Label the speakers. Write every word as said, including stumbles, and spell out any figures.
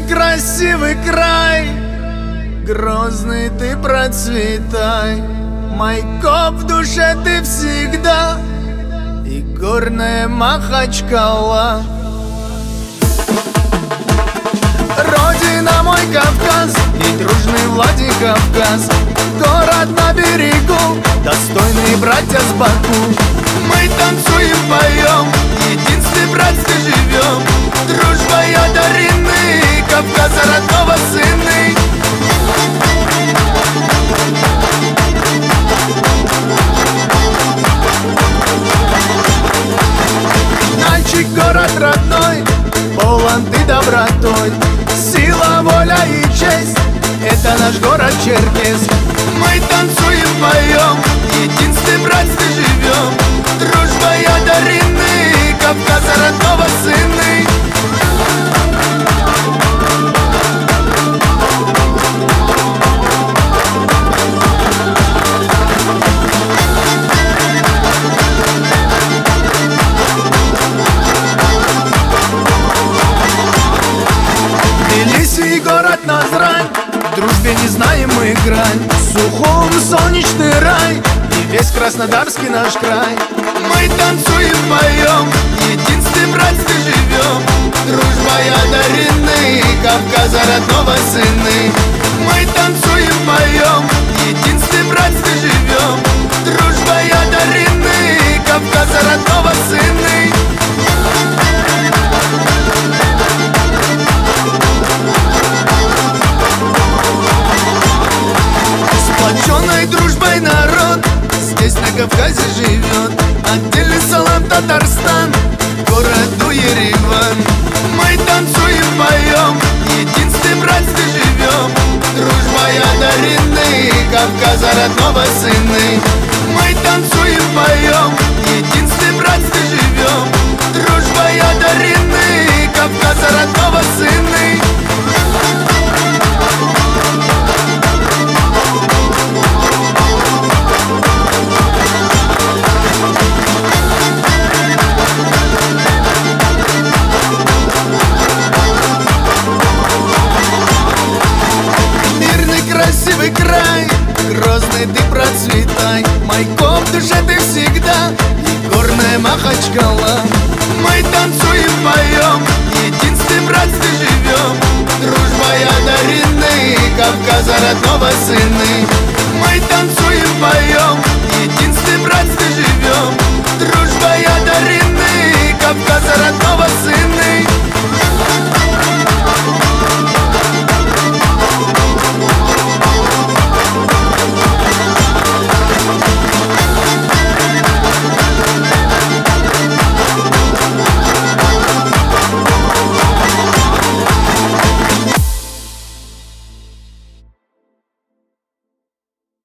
Speaker 1: красивый край, грозный ты процветай. Майкоп в душе ты всегда, и горная Махачкала. Родина мой Кавказ, и дружный Владикавказ, город на берегу, достойные братья с Баку. Мы танцуем, поем, единстве братстве живем. Дружба одарены, Кавказа родного сыны. Нальчик город родной, полон ты добротой. Сила, воля и честь — это наш город Черкесск. Мы танцуем, поем, единстве братстве живем. Дружба одарены, Кавказа родного сыны. Тбилиси, город Назрань, в дружбе не знаем мы грань. Сухом солнечный рай и весь Краснодарский наш край. Мы танцуем, поем, единстве братстве живем. Дружба одарены, Кавказа родного сыны. Мы танцуем, поем, единстве братстве живем. Дружба одарены, Кавказа родного сыны. Сплоченной дружбой народ здесь на Кавказе живет. Отдельный салам Татарстан, городу Ереван. Мы танцуем, поем, единстве братстве живем. Дружба одарены, Кавказа родного сыны. Мы танцуем, поем, единстве братстве живем. Дружба одарены, Кавказа родного сыны. Красивый край, грозный ты процветай. Майкоп в душе ты всегда, и горная Махачкала. Мы танцуем, поем, единстве братстве живем. Дружба одарены, Кавказа родного сыны. Мы танцуем, поем, единстве